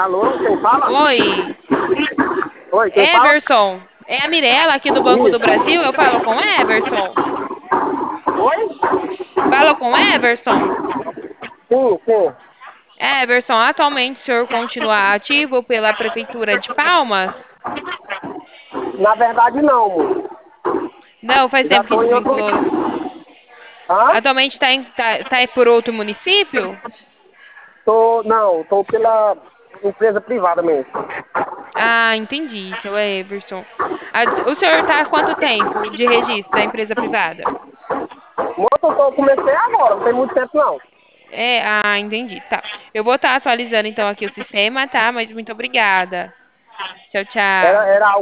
Alô, quem fala? Oi, Oi, quem fala? Everson. É a Mirella aqui do Banco do Isso. Brasil. Eu falo com Everson. Oi? Falo com Everson. Sim, sim. Everson, atualmente o senhor continua ativo pela Prefeitura de Palmas? Na verdade, não, moço. Não, faz Já tempo que tô em outro... desvinculou. Hã? Atualmente tá aí por outro município? Não, tô pela empresa privada mesmo. Ah, entendi, seu Everson. O senhor está há quanto tempo de registro da empresa privada? Moço, comecei agora, não tem muito tempo, não. Entendi. Tá. Eu vou estar atualizando então aqui o sistema, tá? Mas muito obrigada. Tchau, Era, tchau. era